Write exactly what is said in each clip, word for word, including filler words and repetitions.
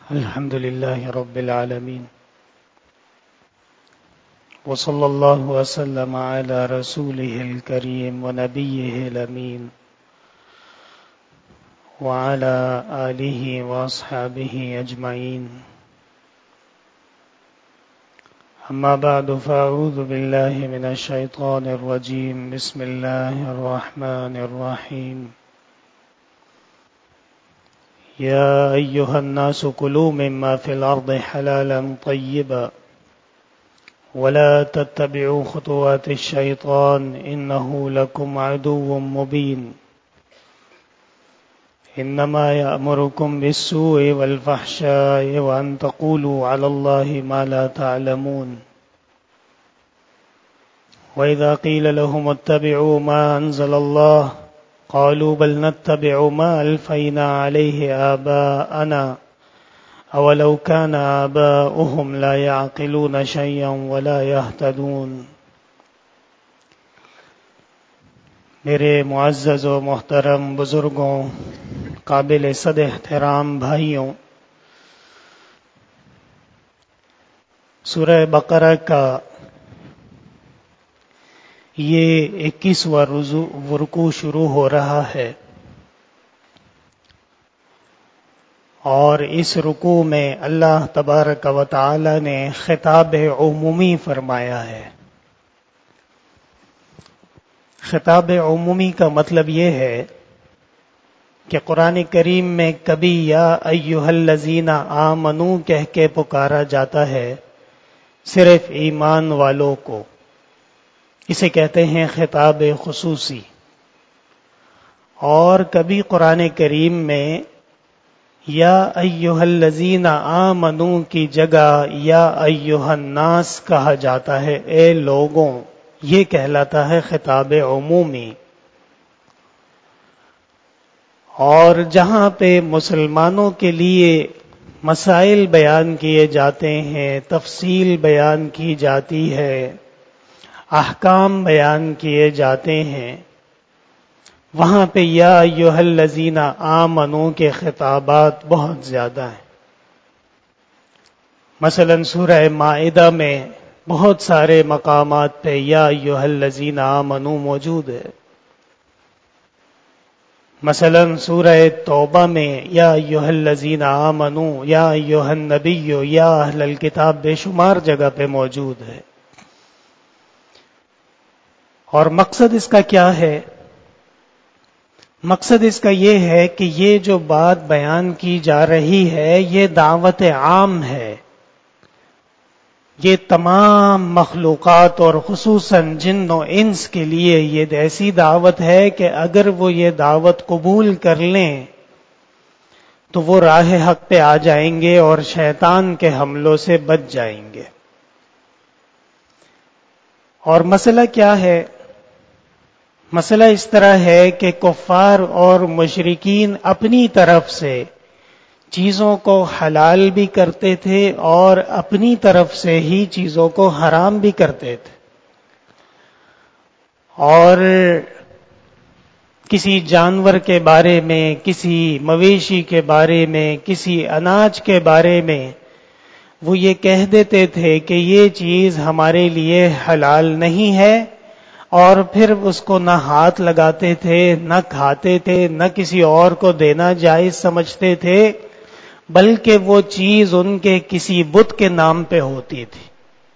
الحمد لله رب العالمين وصلى الله وسلم على رسوله الكريم ونبيه الأمين وعلى آله وأصحابه أجمعين. أما بعد فأعوذ بالله من الشيطان الرجيم. بسم الله الرحمن الرحيم. يا أيها الناس كلوا مما في الأرض حلالا طيبا ولا تتبعوا خطوات الشيطان إنه لكم عدو مبين. إنما يأمركم بالسوء والفحشاء وأن تقولوا على الله ما لا تعلمون. وإذا قيل لهم اتبعوا ما أنزل الله قالوا بل نتبع ما ألفينا عليه آباءنا أولو كان آباؤهم لا يعقلون شيئا ولا يهتدون. میرے معزز و محترم بزرگوں، قابل صد احترام بھائیوں، سورہ بقرہ کا یہ اکیسواں رکوع شروع ہو رہا ہے، اور اس رکوع میں اللہ تبارک و تعالی نے خطاب عمومی فرمایا ہے. خطاب عمومی کا مطلب یہ ہے کہ قرآن کریم میں کبھی یا ایھا الذین آمنو کہہ کے پکارا جاتا ہے صرف ایمان والوں کو، اسے کہتے ہیں خطاب خصوصی. اور کبھی قرآن کریم میں یا ایھا الذین آمنو کی جگہ یا ایھا الناس کہا جاتا ہے، اے لوگوں، یہ کہلاتا ہے خطاب عمومی. اور جہاں پہ مسلمانوں کے لیے مسائل بیان کیے جاتے ہیں، تفصیل بیان کی جاتی ہے، احکام بیان کیے جاتے ہیں، وہاں پہ یا ایھا الذین آمنو کے خطابات بہت زیادہ ہیں. مثلا سورہ مائدہ میں بہت سارے مقامات پہ یا ایھا الذین آمنو موجود ہے. مثلا سورہ توبہ میں یا ایھا الذین آمنو، یا ایھا النبی، یا اہل الکتاب بے شمار جگہ پہ موجود ہے. اور مقصد اس کا کیا ہے؟ مقصد اس کا یہ ہے کہ یہ جو بات بیان کی جا رہی ہے یہ دعوت عام ہے. یہ تمام مخلوقات اور خصوصاً جن و انس کے لیے یہ ایسی دعوت ہے کہ اگر وہ یہ دعوت قبول کر لیں تو وہ راہ حق پہ آ جائیں گے اور شیطان کے حملوں سے بچ جائیں گے. اور مسئلہ کیا ہے؟ مسئلہ اس طرح ہے کہ کفار اور مشرکین اپنی طرف سے چیزوں کو حلال بھی کرتے تھے اور اپنی طرف سے ہی چیزوں کو حرام بھی کرتے تھے. اور کسی جانور کے بارے میں، کسی مویشی کے بارے میں، کسی اناج کے بارے میں وہ یہ کہہ دیتے تھے کہ یہ چیز ہمارے لیے حلال نہیں ہے، اور پھر اس کو نہ ہاتھ لگاتے تھے، نہ کھاتے تھے، نہ کسی اور کو دینا جائز سمجھتے تھے، بلکہ وہ چیز ان کے کسی بت کے نام پہ ہوتی تھی.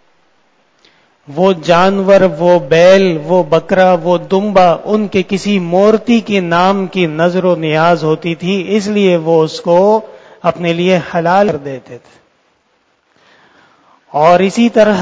وہ جانور، وہ بیل، وہ بکرا، وہ دمبا ان کے کسی مورتی کے نام کی نظر و نیاز ہوتی تھی، اس لیے وہ اس کو اپنے لیے حلال کر دیتے تھے. اور اسی طرح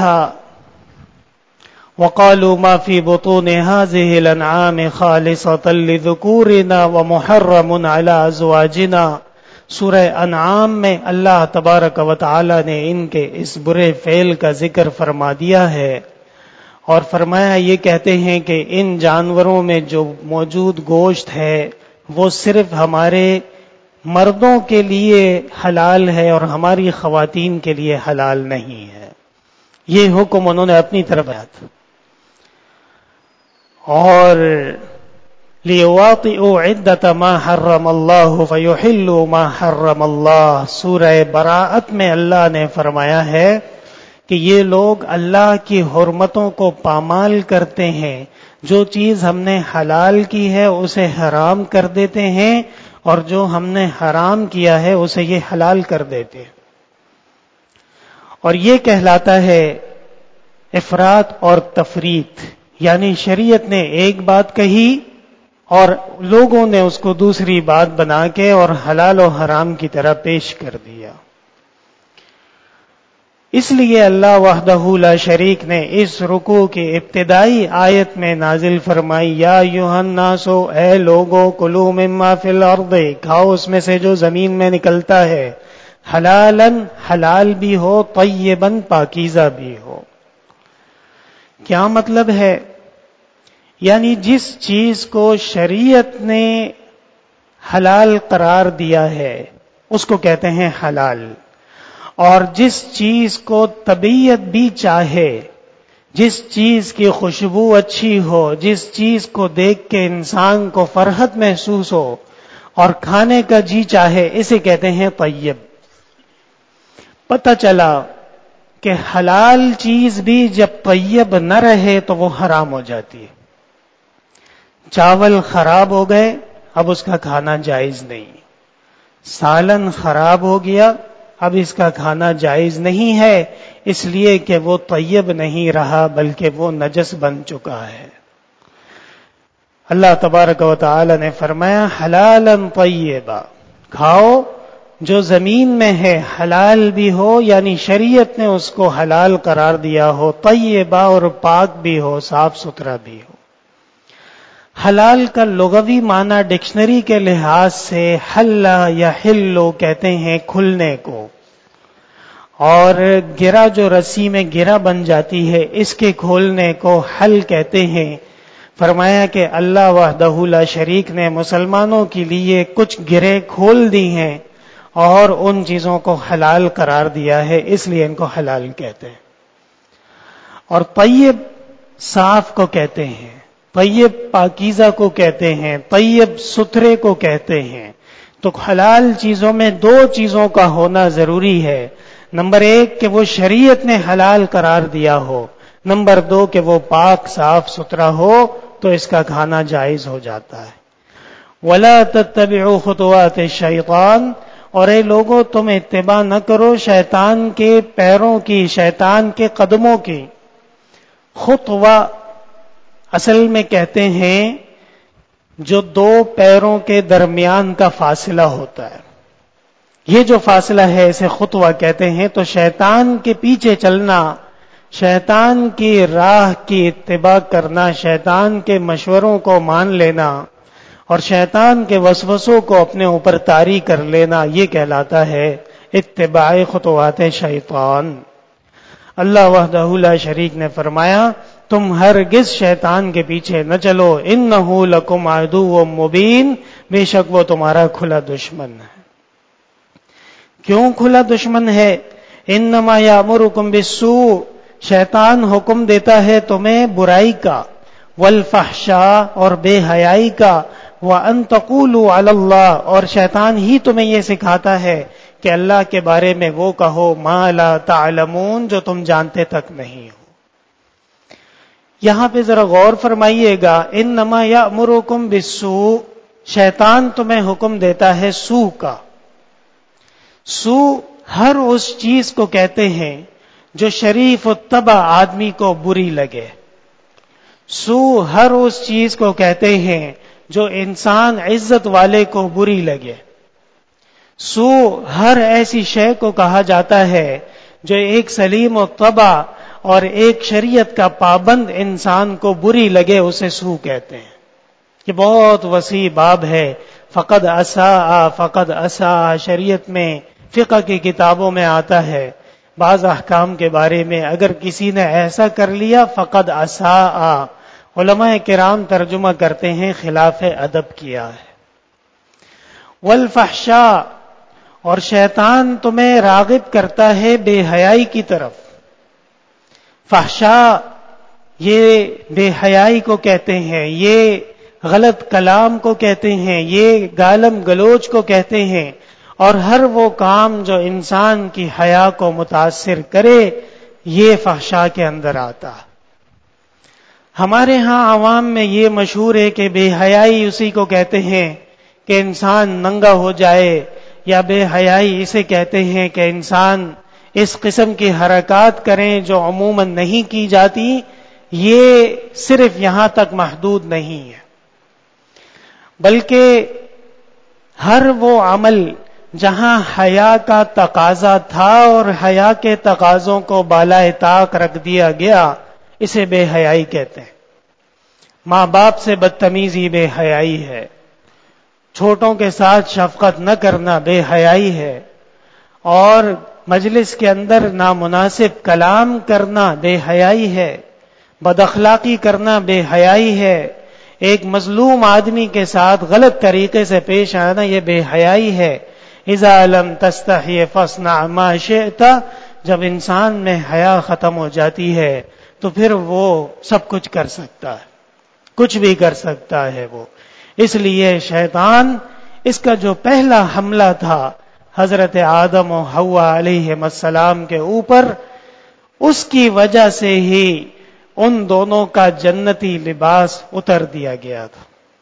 وَقَالُوا مَا فِي بُطُونِ هَٰذِهِ الْأَنْعَامِ خَالِصَةً لِذُكُورِنَا وَمُحَرَّمٌ عَلَىٰ أَزْوَاجِنَا. سورہ انعام میں اللہ تبارک و تعالی نے ان کے اس برے فعل کا ذکر فرما دیا ہے، اور فرمایا یہ کہتے ہیں کہ ان جانوروں میں جو موجود گوشت ہے وہ صرف ہمارے مردوں کے لیے حلال ہے اور ہماری خواتین کے لیے حلال نہیں ہے. یہ حکم انہوں نے اپنی طرف آیا تھا. اور لِيُوَاطِئُوا عِدَّةَ مَا حَرَّمَ اللَّهُ فَيُحِلُّوا مَا حَرَّمَ اللَّهُ۔ سورہ براءت میں اللہ نے فرمایا ہے کہ یہ لوگ اللہ کی حرمتوں کو پامال کرتے ہیں، جو چیز ہم نے حلال کی ہے اسے حرام کر دیتے ہیں، اور جو ہم نے حرام کیا ہے اسے یہ حلال کر دیتے ہیں۔ اور یہ کہلاتا ہے افراط اور تفریط، یعنی شریعت نے ایک بات کہی اور لوگوں نے اس کو دوسری بات بنا کے اور حلال و حرام کی طرح پیش کر دیا۔ اس لیے اللہ وحدہ لا شریک نے اس رکوع کی ابتدائی آیت میں نازل فرمائی، یا ایھا الناس، اے لوگو، کلوا مما فی الارض، کھاؤ اس میں سے جو زمین میں نکلتا ہے، حلالا، حلال بھی ہو، طیبا، پاکیزہ بھی ہو۔ کیا مطلب ہے؟ یعنی جس چیز کو شریعت نے حلال قرار دیا ہے اس کو کہتے ہیں حلال، اور جس چیز کو طبیعت بھی چاہے، جس چیز کی خوشبو اچھی ہو، جس چیز کو دیکھ کے انسان کو فرحت محسوس ہو اور کھانے کا جی چاہے، اسے کہتے ہیں طیب۔ پتہ چلا کہ حلال چیز بھی جب طیب نہ رہے تو وہ حرام ہو جاتی ہے۔ چاول خراب ہو گئے، اب اس کا کھانا جائز نہیں۔ سالن خراب ہو گیا، اب اس کا کھانا جائز نہیں ہے، اس لیے کہ وہ طیب نہیں رہا بلکہ وہ نجس بن چکا ہے۔ اللہ تبارک و تعالی نے فرمایا حلالا طیبا، کھاؤ جو زمین میں ہے، حلال بھی ہو، یعنی شریعت نے اس کو حلال قرار دیا ہو، طیبا، اور پاک بھی ہو، صاف ستھرا بھی ہو۔ حلال کا لغوی معنی ڈکشنری کے لحاظ سے حل یا حلو کہتے ہیں کھلنے کو، اور گرہ جو رسی میں گرہ بن جاتی ہے اس کے کھولنے کو حل کہتے ہیں۔ فرمایا کہ اللہ وحدہ لا شریک نے مسلمانوں کے لیے کچھ گرہ کھول دی ہیں اور ان چیزوں کو حلال قرار دیا ہے، اس لیے ان کو حلال کہتے ہیں۔ اور طیب صاف کو کہتے ہیں، طیب پاکیزہ کو کہتے ہیں، طیب ستھرے کو کہتے ہیں۔ تو حلال چیزوں میں دو چیزوں کا ہونا ضروری ہے، نمبر ایک کہ وہ شریعت نے حلال قرار دیا ہو، نمبر دو کہ وہ پاک صاف ستھرا ہو تو اس کا کھانا جائز ہو جاتا ہے۔ وَلَا تَتَّبِعُوا خُطُوَاتِ الشَّيْطَانِ، اور اے لوگوں تم اتباع نہ کرو شیطان کے پیروں کی، شیطان کے قدموں کی۔ خطوہ اصل میں کہتے ہیں جو دو پیروں کے درمیان کا فاصلہ ہوتا ہے، یہ جو فاصلہ ہے اسے خطوہ کہتے ہیں۔ تو شیطان کے پیچھے چلنا، شیطان کی راہ کی اتباع کرنا، شیطان کے مشوروں کو مان لینا اور شیطان کے وسوسوں کو اپنے اوپر طاری کر لینا، یہ کہلاتا ہے اتباع خطوات شیطان۔ اللہ وحدہ لا شریک نے فرمایا تم ہرگز شیطان کے پیچھے نہ چلو، انہ لکم عدو مبین، بے شک وہ تمہارا کھلا دشمن ہے۔ کیوں کھلا دشمن ہے؟ انما یامرکم بالسوء، شیطان حکم دیتا ہے تمہیں برائی کا، والفحشاء، اور بے حیائی کا، وان تقولوا علی اللہ، اور شیطان ہی تمہیں یہ سکھاتا ہے کہ اللہ کے بارے میں وہ کہو ما لا تعلمون، جو تم جانتے تک نہیں ہو۔ یہاں پہ ذرا غور فرمائیے گا، انما یامرکم بالسوء، شیطان تمہیں حکم دیتا ہے سوء کا۔ سوء ہر اس چیز کو کہتے ہیں جو شریف الطبع آدمی کو بری لگے۔ سوء ہر اس چیز کو کہتے ہیں جو انسان عزت والے کو بری لگے۔ سوء ہر ایسی شے کو کہا جاتا ہے جو ایک سلیم الطبع اور ایک شریعت کا پابند انسان کو بری لگے، اسے سوء کہتے ہیں۔ یہ بہت وسیع باب ہے، فقد اساء فقد اساء، شریعت میں فقہ کی کتابوں میں آتا ہے بعض احکام کے بارے میں، اگر کسی نے ایسا کر لیا فقد اساء، علماء کرام ترجمہ کرتے ہیں خلاف ادب کیا ہے۔ والفحشاء، اور شیطان تمہیں راغب کرتا ہے بے حیائی کی طرف۔ فحشاء یہ بے حیائی کو کہتے ہیں، یہ غلط کلام کو کہتے ہیں، یہ گالم گلوچ کو کہتے ہیں، اور ہر وہ کام جو انسان کی حیا کو متاثر کرے یہ فحشاء کے اندر آتا۔ ہمارے ہاں عوام میں یہ مشہور ہے کہ بے حیائی اسی کو کہتے ہیں کہ انسان ننگا ہو جائے، یا بے حیائی اسے کہتے ہیں کہ انسان اس قسم کی حرکات کریں جو عموماً نہیں کی جاتی۔ یہ صرف یہاں تک محدود نہیں ہے، بلکہ ہر وہ عمل جہاں حیا کا تقاضا تھا اور حیا کے تقاضوں کو بالائے طاق رکھ دیا گیا، اسے بے حیائی کہتے ہیں۔ ماں باپ سے بدتمیزی بے حیائی ہے، چھوٹوں کے ساتھ شفقت نہ کرنا بے حیائی ہے، اور مجلس کے اندر نامناسب کلام کرنا بے حیائی ہے، بد اخلاقی کرنا بے حیائی ہے، ایک مظلوم آدمی کے ساتھ غلط طریقے سے پیش آنا یہ بے حیائی ہے۔ اذا لم تستحی فاصنع ما شئت، جب انسان میں حیا ختم ہو جاتی ہے تو پھر وہ سب کچھ کر سکتا ہے، کچھ بھی کر سکتا ہے وہ۔ اس لیے شیطان، اس کا جو پہلا حملہ تھا حضرت آدم و حوا علیہ السلام کے اوپر، اس کی وجہ سے ہی ان دونوں کا جنتی لباس اتر دیا گیا تھا۔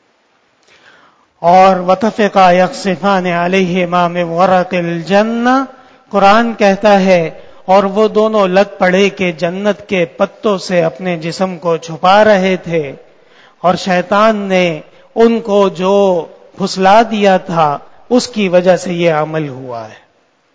اور وَتَفِقَا يَخْصِفَانِ عَلَيْهِمَا مِنْ وَرَقِ الْجَنَّةِ، قرآن کہتا ہے اور وہ دونوں لگ پڑے کہ جنت کے پتوں سے اپنے جسم کو چھپا رہے تھے، اور شیطان نے ان کو جو پھسلا دیا تھا اس کی وجہ سے یہ عمل ہوا ہے۔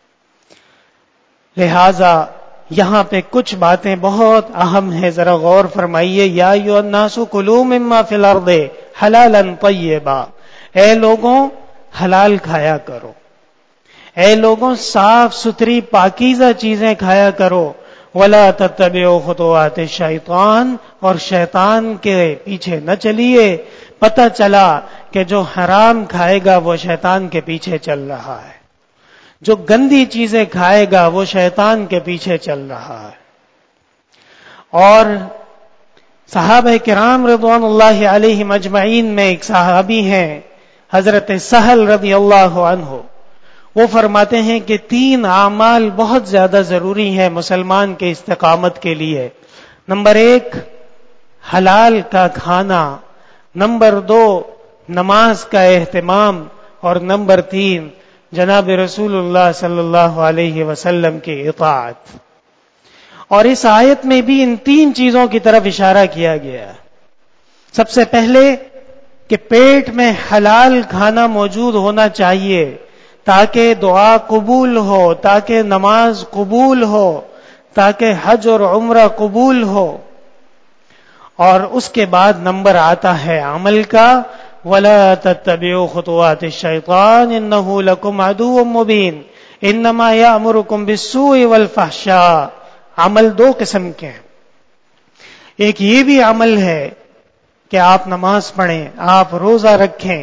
لہذا یہاں پہ کچھ باتیں بہت اہم ہیں، ذرا غور فرمائیے۔ یا ایھا الناس کلوا مما فی الارض حلالا طیبا، اے لوگوں حلال کھایا کرو، اے لوگوں صاف ستھری پاکیزہ چیزیں کھایا کرو، ولا تتبعوا خطوات الشیطان، اور شیطان کے پیچھے نہ چلیے۔ پتہ چلا کہ جو حرام کھائے گا وہ شیطان کے پیچھے چل رہا ہے، جو گندی چیزیں کھائے گا وہ شیطان کے پیچھے چل رہا ہے۔ اور صحابہ کرام رضوان اللہ علیہم اجمعین میں ایک صحابی ہیں حضرت سہل رضی اللہ عنہ، وہ فرماتے ہیں کہ تین اعمال بہت زیادہ ضروری ہیں مسلمان کے استقامت کے لیے۔ نمبر ایک حلال کا کھانا، نمبر دو نماز کا اہتمام، اور نمبر تین جناب رسول اللہ صلی اللہ علیہ وسلم کی اطاعت۔ اور اس آیت میں بھی ان تین چیزوں کی طرف اشارہ کیا گیا۔ سب سے پہلے کہ پیٹ میں حلال کھانا موجود ہونا چاہیے تاکہ دعا قبول ہو، تاکہ نماز قبول ہو، تاکہ حج اور عمرہ قبول ہو۔ اور اس کے بعد نمبر آتا ہے عمل کا، وَلَا تَتَّبِعُوا خُطُوَاتِ الشَّيْطَانِ إِنَّهُ لَكُمْ عَدُوٌّ مُّبِينٌ إِنَّمَا يَأْمُرُكُم بِالسُّوءِ وَالْفَحْشَاءِ۔ عمل دو قسم کے ہیں، ایک یہ بھی عمل ہے کہ آپ نماز پڑھیں، آپ روزہ رکھیں،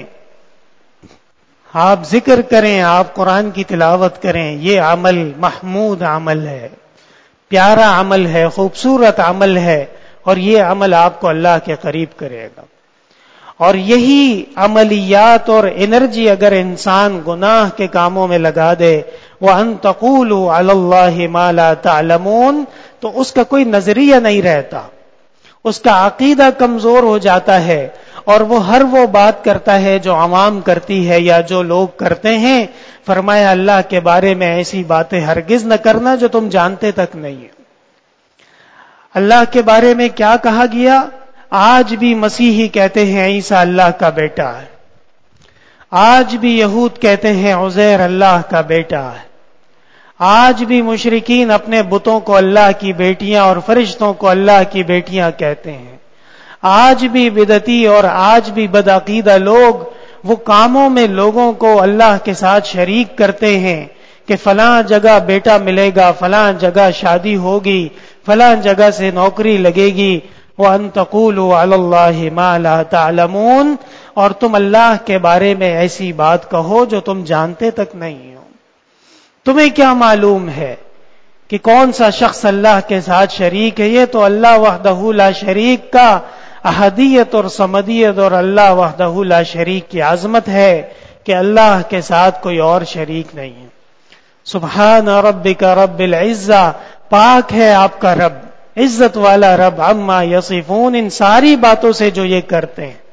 آپ ذکر کریں، آپ قرآن کی تلاوت کریں، یہ عمل محمود عمل ہے، پیارا عمل ہے، خوبصورت عمل ہے، اور یہ عمل آپ کو اللہ کے قریب کرے گا۔ اور یہی عملیات اور انرجی اگر انسان گناہ کے کاموں میں لگا دے، وَأَن تَقُولُوا عَلَى اللَّهِ مَا لَا تَعْلَمُونَ، تو اس کا کوئی نظریہ نہیں رہتا، اس کا عقیدہ کمزور ہو جاتا ہے، اور وہ ہر وہ بات کرتا ہے جو عوام کرتی ہے یا جو لوگ کرتے ہیں۔ فرمایا اللہ کے بارے میں ایسی باتیں ہرگز نہ کرنا جو تم جانتے تک نہیں ہے۔ اللہ کے بارے میں کیا کہا گیا؟ آج بھی مسیحی کہتے ہیں عیسیٰ اللہ کا بیٹا ہے، آج بھی یہود کہتے ہیں عزیر اللہ کا بیٹا ہے، آج بھی مشرکین اپنے بتوں کو اللہ کی بیٹیاں اور فرشتوں کو اللہ کی بیٹیاں کہتے ہیں، آج بھی بدعتی اور آج بھی بدعقیدہ لوگ وہ کاموں میں لوگوں کو اللہ کے ساتھ شریک کرتے ہیں کہ فلاں جگہ بیٹا ملے گا، فلاں جگہ شادی ہوگی، فلاں جگہ سے نوکری لگے گی، وَأَن تَقُولُوا عَلَى اللَّهِ مَا لَا تَعْلَمُونَ، اور تم اللہ کے بارے میں ایسی بات کہو جو تم جانتے تک نہیں ہو۔ تمہیں کیا معلوم ہے کہ کون سا شخص اللہ کے ساتھ شریک ہے؟ یہ تو اللہ وحدہ لا شریک کا احدیت اور صمدیت اور اللہ وحدہ لا شریک کی عظمت ہے کہ اللہ کے ساتھ کوئی اور شریک نہیں ہے. سبحان ربک رب العزہ، پاک ہے آپ کا رب، عزت والا رب، عما یصفون، ان ساری باتوں سے جو یہ کرتے ہیں.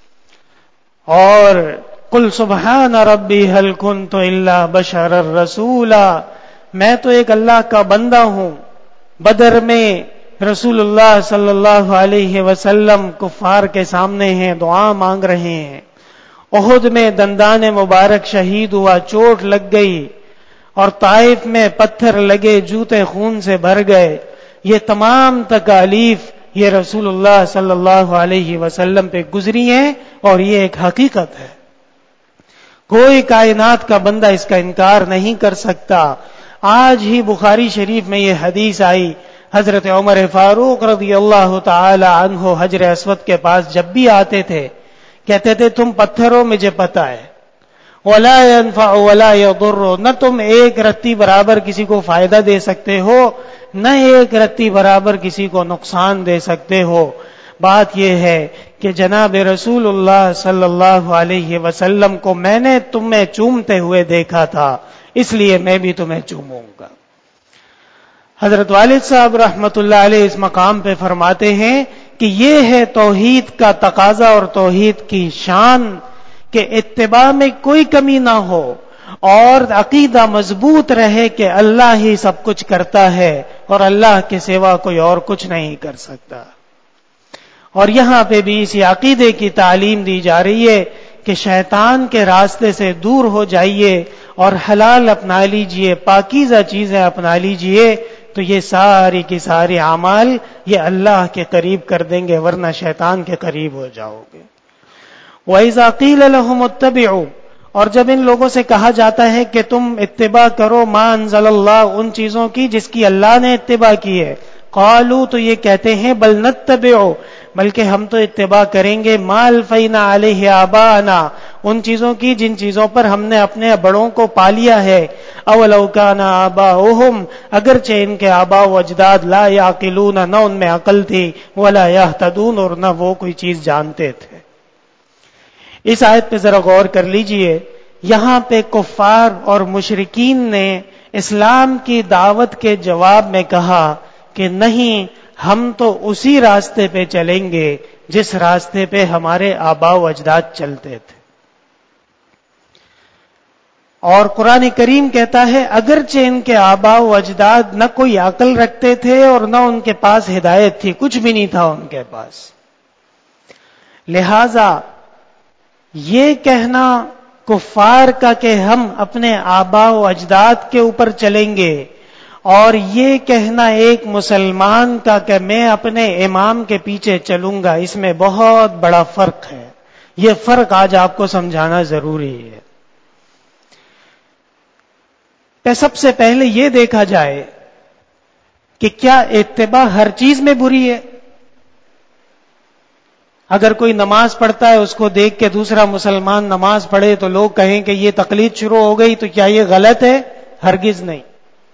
اور قل سبحان ربی هل کنت الا بشرا رسولا، میں تو ایک اللہ کا بندہ ہوں. بدر میں رسول اللہ صلی اللہ علیہ وسلم کفار کے سامنے ہیں، دعا مانگ رہے ہیں. احد میں دندان مبارک شہید ہوا، چوٹ لگ گئی، اور طائف میں پتھر لگے، جوتے خون سے بھر گئے. یہ تمام تکالیف یہ رسول اللہ صلی اللہ علیہ وسلم پہ گزری ہیں، اور یہ ایک حقیقت ہے. کوئی کائنات کا بندہ اس کا انکار نہیں کر سکتا. آج ہی بخاری شریف میں یہ حدیث آئی، حضرت عمر فاروق رضی اللہ تعالی عنہ حجر اسود کے پاس جب بھی آتے تھے کہتے تھے تم پتھروں مجھے پتہ ہے، ولا ينفع ولا يضر، نہ تم ایک رتی برابر کسی کو فائدہ دے سکتے ہو، نہ ایک رتی برابر کسی کو نقصان دے سکتے ہو. بات یہ ہے کہ جناب رسول اللہ صلی اللہ علیہ وسلم کو میں نے تمہیں چومتے ہوئے دیکھا تھا، اس لیے میں بھی تمہیں چوموں گا. حضرت والد صاحب رحمت اللہ علیہ اس مقام پہ فرماتے ہیں کہ یہ ہے توحید کا تقاضا اور توحید کی شان کہ اتباع میں کوئی کمی نہ ہو، اور عقیدہ مضبوط رہے کہ اللہ ہی سب کچھ کرتا ہے اور اللہ کے سوا کوئی اور کچھ نہیں کر سکتا. اور یہاں پہ بھی اسی عقیدے کی تعلیم دی جا رہی ہے کہ شیطان کے راستے سے دور ہو جائیے اور حلال اپنا لیجئے، پاکیزہ چیزیں اپنا لیجئے، تو یہ ساری کی ساری اعمال یہ اللہ کے قریب کر دیں گے، ورنہ شیطان کے قریب ہو جاؤ گے. وَإِذَا قِيلَ لَهُمُ اتَّبِعُوا، اور جب ان لوگوں سے کہا جاتا ہے کہ تم اتباع کرو ما انزل اللہ، ان چیزوں کی جس کی اللہ نے اتباع کی ہے، قالوا، تو یہ کہتے ہیں بل نتبع، بلکہ ہم تو اتباع کریں گے ما الفینا علیہ آباءنا، ان چیزوں کی جن چیزوں پر ہم نے اپنے بڑوں کو پا لیا ہے. اولو کان آباؤہم، اگرچہ ان کے آباء و اجداد لا یعقلون، نہ ان میں عقل تھی، ولا یہتدون، اور نہ وہ کوئی چیز جانتے تھے. اس آیت پہ ذرا غور کر لیجئے. یہاں پہ کفار اور مشرکین نے اسلام کی دعوت کے جواب میں کہا کہ نہیں، ہم تو اسی راستے پہ چلیں گے جس راستے پہ ہمارے آباء و اجداد چلتے تھے. اور قرآن کریم کہتا ہے اگرچہ ان کے آباء و اجداد نہ کوئی عقل رکھتے تھے اور نہ ان کے پاس ہدایت تھی، کچھ بھی نہیں تھا ان کے پاس، لہذا یہ کہنا کفار کا کہ ہم اپنے آباء و اجداد کے اوپر چلیں گے، اور یہ کہنا ایک مسلمان کا کہ میں اپنے امام کے پیچھے چلوں گا، اس میں بہت بڑا فرق ہے. یہ فرق آج آپ کو سمجھانا ضروری ہے. پہ سب سے پہلے یہ دیکھا جائے کہ کیا اتباع ہر چیز میں بری ہے؟ اگر کوئی نماز پڑھتا ہے اس کو دیکھ کے دوسرا مسلمان نماز پڑھے تو لوگ کہیں کہ یہ تقلید شروع ہو گئی، تو کیا یہ غلط ہے؟ ہرگز نہیں.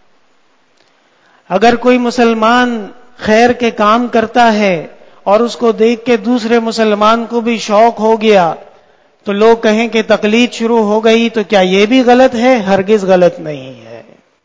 اگر کوئی مسلمان خیر کے کام کرتا ہے اور اس کو دیکھ کے دوسرے مسلمان کو بھی شوق ہو گیا تو لوگ کہیں کہ تقلید شروع ہو گئی، تو کیا یہ بھی غلط ہے؟ ہرگز غلط نہیں ہے.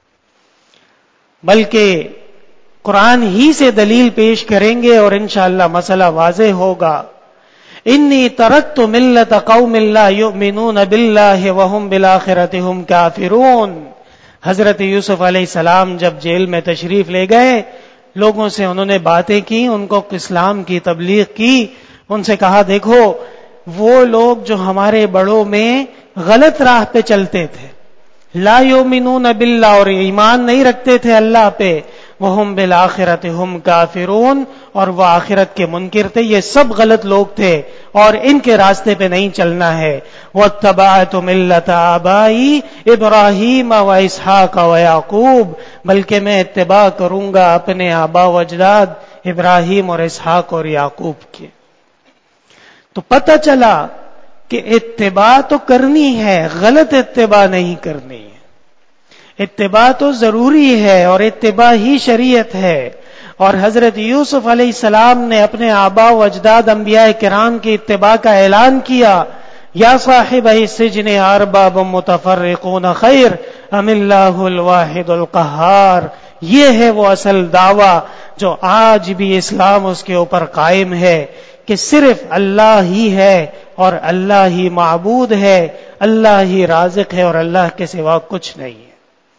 بلکہ قرآن ہی سے دلیل پیش کریں گے اور انشاءاللہ مسئلہ واضح ہوگا. انی ترکت ملت قوم لا یؤمنون باللہ وہم بالآخرۃ ہم کافرون. حضرت یوسف علیہ السلام جب جیل میں تشریف لے گئے، لوگوں سے انہوں نے باتیں کی، ان کو اسلام کی تبلیغ کی، ان سے کہا دیکھو وہ لوگ جو ہمارے بڑوں میں غلط راہ پہ چلتے تھے، لا یؤمنون باللہ، اور ایمان نہیں رکھتے تھے اللہ پہ، وہم بالآخرۃ ہم کافرون، اور وہ آخرت کے منکر تھے، یہ سب غلط لوگ تھے اور ان کے راستے پہ نہیں چلنا ہے. واتبعت ملت آبائی ابراہیم و اسحاق و یعقوب، بلکہ میں اتباع کروں گا اپنے آبا و اجداد ابراہیم اور اسحاق اور یعقوب کے. تو پتہ چلا کہ اتباع تو کرنی ہے، غلط اتباع نہیں کرنی ہے. اتباع تو ضروری ہے اور اتباع ہی شریعت ہے. اور حضرت یوسف علیہ السلام نے اپنے آباء و اجداد انبیاء کرام کی اتباع کا اعلان کیا، یا صاحب السجن ارباب متفرقون خیر ام اللہ الواحد القہار. یہ ہے وہ اصل دعویٰ جو آج بھی اسلام اس کے اوپر قائم ہے کہ صرف اللہ ہی ہے اور اللہ ہی معبود ہے، اللہ ہی رازق ہے اور اللہ کے سوا کچھ نہیں ہے.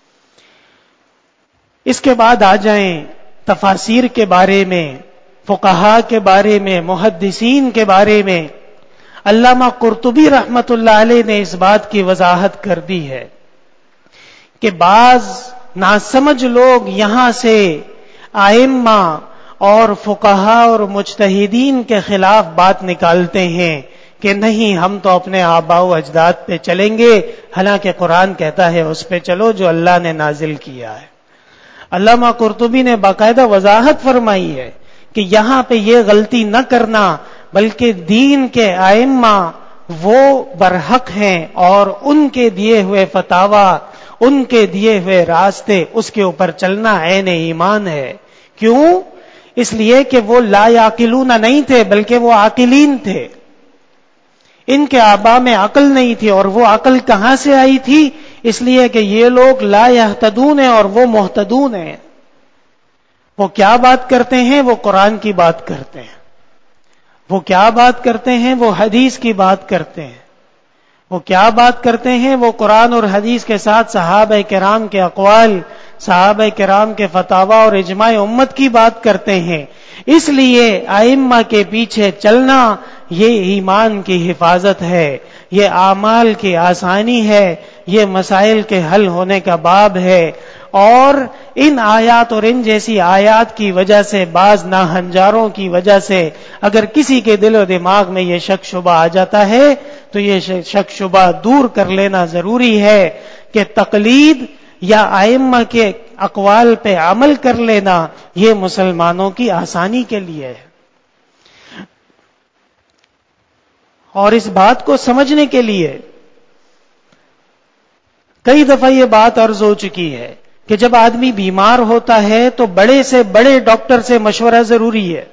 اس کے بعد آ جائیں تفاسیر کے بارے میں، فقہاء کے بارے میں، محدثین کے بارے میں. علامہ قرطبی رحمت اللہ علیہ نے اس بات کی وضاحت کر دی ہے کہ بعض ناسمجھ لوگ یہاں سے ائمہ اور فقہاء اور مجتہدین کے خلاف بات نکالتے ہیں کہ نہیں ہم تو اپنے آباء و اجداد پہ چلیں گے، حالانکہ قرآن کہتا ہے اس پہ چلو جو اللہ نے نازل کیا ہے. علامہ قرطبی نے باقاعدہ وضاحت فرمائی ہے کہ یہاں پہ یہ غلطی نہ کرنا، بلکہ دین کے ائمہ وہ برحق ہیں اور ان کے دیے ہوئے فتاوی، ان کے دیے ہوئے راستے، اس کے اوپر چلنا عین ایمان ہے. کیوں؟ اس لیے کہ وہ لا یعقلون نہیں تھے بلکہ وہ عاقلین تھے. ان کے آباء میں عقل نہیں تھی، اور وہ عقل کہاں سے آئی تھی؟ اس لیے کہ یہ لوگ لا یہتدون ہیں اور وہ محتدون ہیں. وہ کیا بات کرتے ہیں؟ وہ قرآن کی بات کرتے ہیں. وہ کیا بات کرتے ہیں؟ وہ حدیث کی بات کرتے ہیں. وہ کیا بات کرتے ہیں؟ وہ قرآن اور حدیث کے ساتھ صحابہ کرام کے اقوال، صحابہ کرام کے فتاوی اور اجماع امت کی بات کرتے ہیں. اس لیے ائمہ کے پیچھے چلنا یہ ایمان کی حفاظت ہے، یہ اعمال کی آسانی ہے، یہ مسائل کے حل ہونے کا باب ہے. اور ان آیات اور ان جیسی آیات کی وجہ سے، بعض ناہنجاروں کی وجہ سے اگر کسی کے دل و دماغ میں یہ شک شبہ آ جاتا ہے تو یہ شک شبہ دور کر لینا ضروری ہے کہ تقلید یا ائمہ کے اقوال پہ عمل کر لینا یہ مسلمانوں کی آسانی کے لیے ہے. اور اس بات کو سمجھنے کے لیے کئی دفعہ یہ بات عرض ہو چکی ہے کہ جب آدمی بیمار ہوتا ہے تو بڑے سے بڑے ڈاکٹر سے مشورہ ضروری ہے،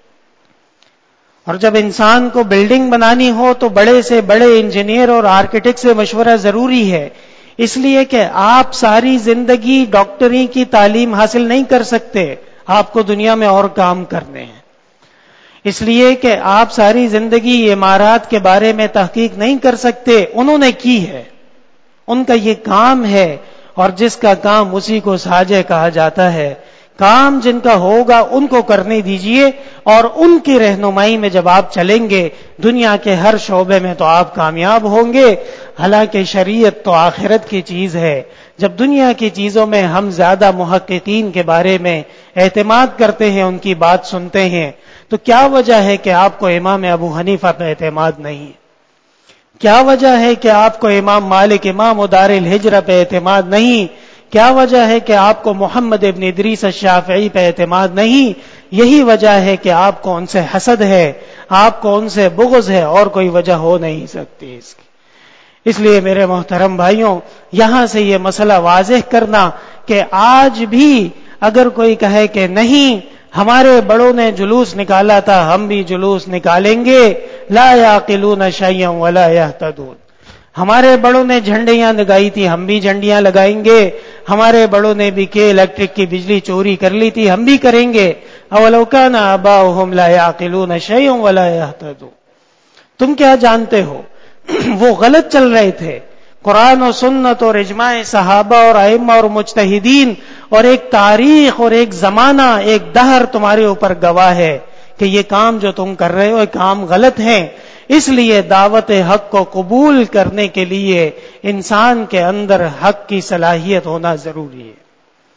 اور جب انسان کو بلڈنگ بنانی ہو تو بڑے سے بڑے انجینئر اور آرکیٹیکٹ سے مشورہ ضروری ہے. اس لیے کہ آپ ساری زندگی ڈاکٹری کی تعلیم حاصل نہیں کر سکتے، آپ کو دنیا میں اور کام کرنے ہیں. اس لیے کہ آپ ساری زندگی عمارات کے بارے میں تحقیق نہیں کر سکتے، انہوں نے کی ہے، ان کا یہ کام ہے، اور جس کا کام اسی کو ساجے کہا جاتا ہے. کام جن کا ہوگا ان کو کرنے دیجئے، اور ان کی رہنمائی میں جب آپ چلیں گے دنیا کے ہر شعبے میں تو آپ کامیاب ہوں گے. حالانکہ شریعت تو آخرت کی چیز ہے. جب دنیا کی چیزوں میں ہم زیادہ محققین کے بارے میں اعتماد کرتے ہیں، ان کی بات سنتے ہیں، تو کیا وجہ ہے کہ آپ کو امام ابو حنیفہ پہ اعتماد نہیں؟ کیا وجہ ہے کہ آپ کو امام مالک امام دار الہجرہ پہ اعتماد نہیں؟ کیا وجہ ہے کہ آپ کو محمد ابن ادریس الشافعی پہ اعتماد نہیں؟ یہی وجہ ہے کہ آپ کو ان سے حسد ہے، آپ کو ان سے بغض ہے، اور کوئی وجہ ہو نہیں سکتی اس کی. اس لیے میرے محترم بھائیوں، یہاں سے یہ مسئلہ واضح کرنا کہ آج بھی اگر کوئی کہے کہ نہیں ہمارے بڑوں نے جلوس نکالا تھا ہم بھی جلوس نکالیں گے، لا یعقلون شیئا ولا یہتدون. ہمارے بڑوں نے جھنڈیاں لگائی تھی ہم بھی جھنڈیاں لگائیں گے، ہمارے بڑوں نے بھی کہ الیکٹرک کی بجلی چوری کر لی تھی ہم بھی کریں گے. اولو کان آباؤہم لا یعقلون شیئا ولا یہتدون. تم کیا جانتے ہو؟ وہ غلط چل رہے تھے. قرآن و سنت اور اجماع صحابہ اور ائمہ اور مجتہدین اور ایک تاریخ اور ایک زمانہ، ایک دہر تمہارے اوپر گواہ ہے کہ یہ کام جو تم کر رہے ہو یہ کام غلط ہیں. اس لیے دعوت حق کو قبول کرنے کے لیے انسان کے اندر حق کی صلاحیت ہونا ضروری ہے.